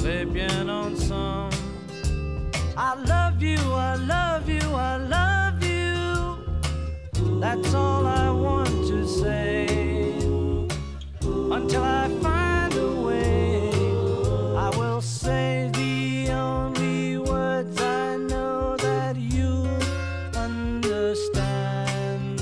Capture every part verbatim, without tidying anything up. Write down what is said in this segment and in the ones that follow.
très bien ensemble. I love you, I love you, I love you. That's all I want to say. Until I find a way, I will say the only words I know that you understand.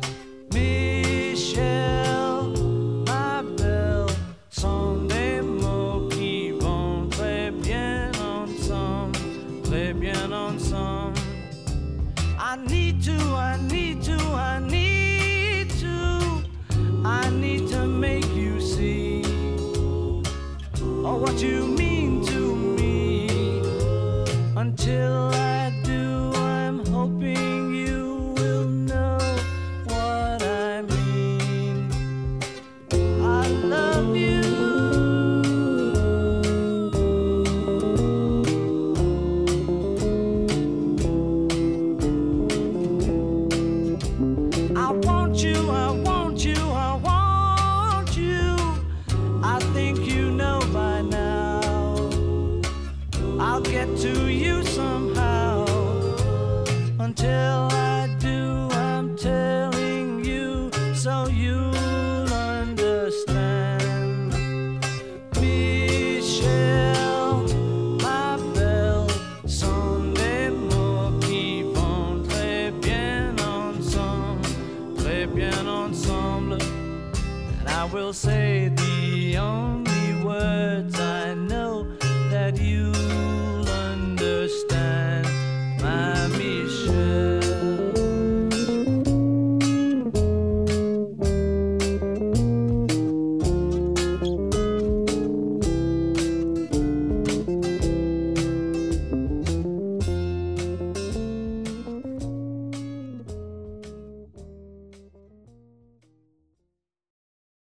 Michel, ma belle, sont des mots qui vont très bien ensemble, très bien ensemble. I need to, I need to, I need to, I need to make you see oh, what you mean to me. Until I do, I'm hoping you will know what I mean. I love you. I want you, I want you, I want you. I think you know by now. I'll get to you somehow. Until I do, I'm telling you so you'll understand. Michel, ma belle, sont des mots qui vont très bien ensemble, très bien ensemble. And I will say the only words I